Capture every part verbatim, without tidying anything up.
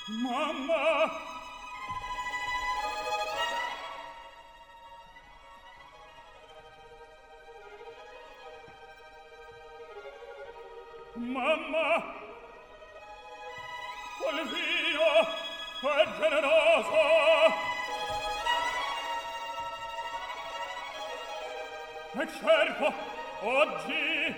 Mamma! Mamma! Quel vino è generoso! E cerco, oggi,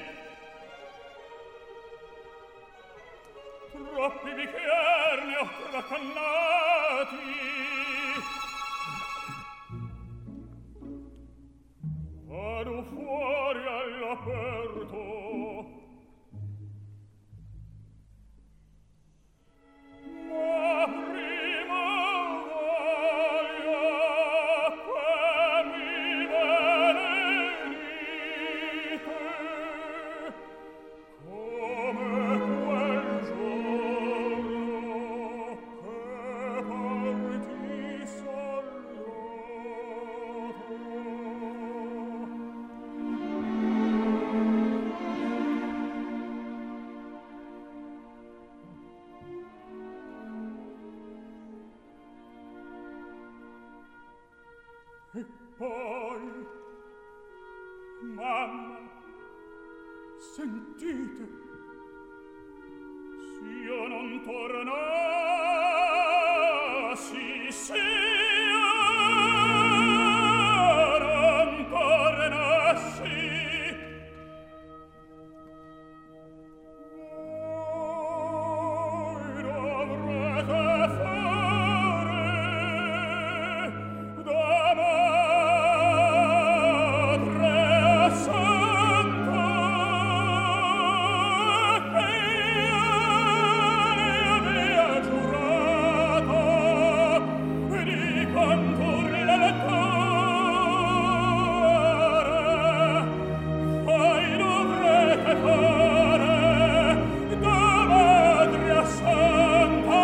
troppi bicchieri ne ho tracannati. Vado fuori all'aperto. Ma prima voglio che mi benedite come quel giorno che partì salvato. E poi, mamma, sentite, s'io non tornassi, s'io non tornassi, voi dovrete fare da madre santa che io ne avea giurato di condurre l'altare. Voi dovrete fare da madre santa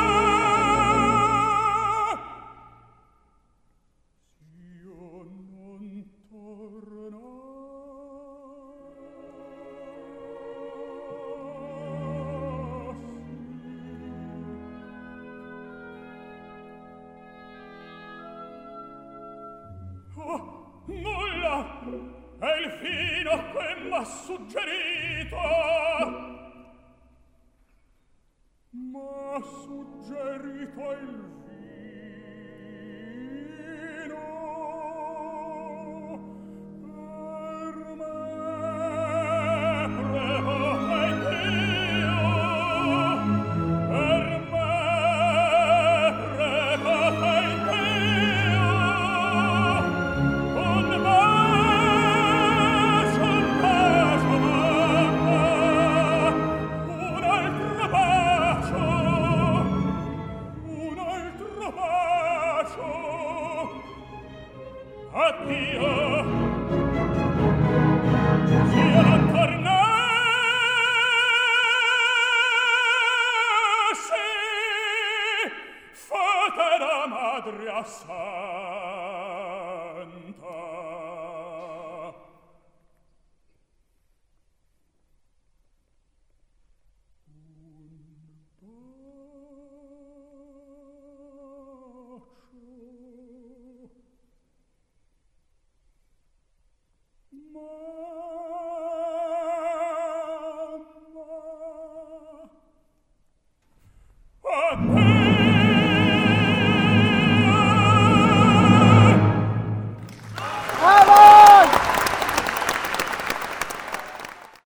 s'io non tornassi. Oh, nulla! È il fino che m'ha suggerito. M'ha suggerito il vino per me. Prego che Dio per me. Prego che Dio un bacio, un bacio, mamma, un altro bacio, un altro bacio. Addio, s'io non tornassi, fate da madre assai.